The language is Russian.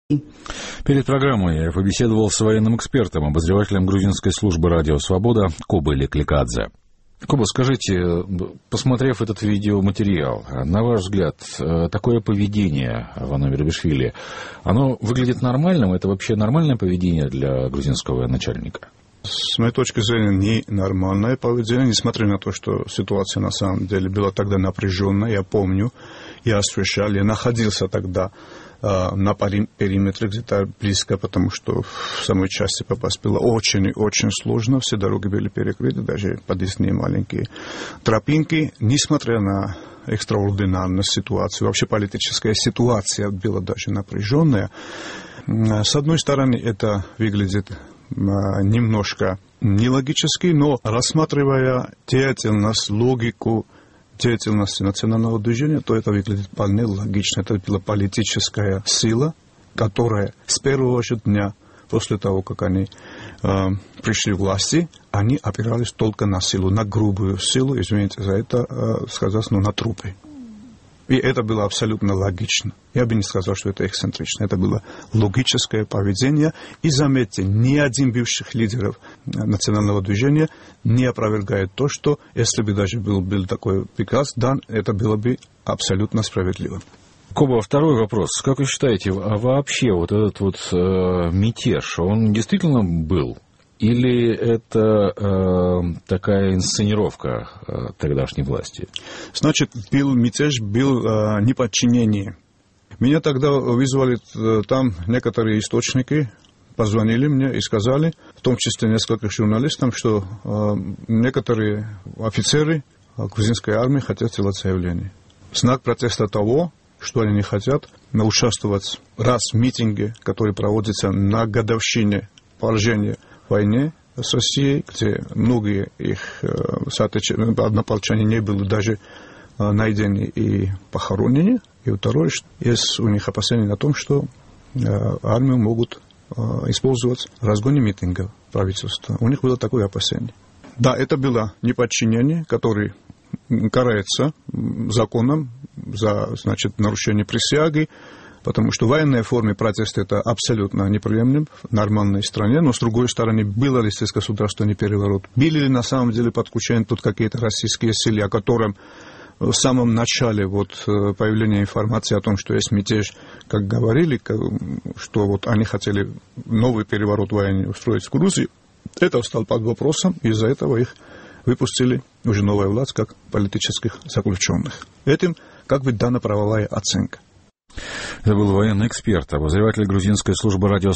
Перед программой я побеседовал с военным экспертом, обозревателем грузинской службы «Радио Свобода» Кобой Лекликадзе. Коба, скажите, посмотрев этот видеоматериал, на ваш взгляд, такое поведение Вано Мерабишвили, оно выглядит нормальным? Это вообще нормальное поведение для грузинского начальника? С моей точки зрения, ненормальное поведение, несмотря на то, что ситуация на самом деле была тогда напряженная. Я помню, я освещал, я находился тогда на периметре где-то близко, потому что в самой части попасть было очень и очень сложно. Все дороги были перекрыты, даже подъездные маленькие тропинки. Несмотря на экстраординарную ситуацию, вообще политическая ситуация была даже напряженная. С одной стороны, это выглядит немножко нелогически, но рассматривая деятельность, логику деятельности национального движения, то это выглядит вполне логично. Это была политическая сила, которая с первого же дня, после того, как они пришли к власти, они опирались только на силу, на грубую силу, извините за это сказать, но на трупы. И это было абсолютно логично. Я бы не сказал, что это эксцентрично. Это было логическое поведение. И заметьте, ни один бывших лидеров национального движения не опровергает то, что если бы даже был такой приказ дан, это было бы абсолютно справедливо. Коба, второй вопрос. Как вы считаете, а вообще вот этот вот мятеж, он действительно был? Или это такая инсценировка тогдашней власти? Значит, был мятеж, был неподчинение. Меня тогда вызвали там некоторые источники, позвонили мне и сказали, в том числе несколько журналистам, что некоторые офицеры грузинской армии хотят делать заявление. Знак протеста того, что они не хотят участвовать раз в митинге, который проводится на годовщине поражения в войне с Россией, где многие их однополчане не были даже найдены и похоронены. И второе, есть у них опасения на том, что армию могут использовать в разгоне митингов правительства. У них было такое опасение. Да, это было неподчинение, которое карается законом за, нарушение присяги, потому что в военной форме протеста это абсолютно неприемлемо в нормальной стране, но с другой стороны, было ли здесь государственный переворот, были ли на самом деле подключены тут какие-то российские силы, о котором в самом начале появления информации о том, что есть мятеж, как говорили, что они хотели новый переворот в войне устроить в Грузии, это стало под вопросом, из-за этого их выпустили уже новая власть как политических заключенных. Этим дана правовая оценка. Это был военный эксперт, обозреватель грузинской службы «Радио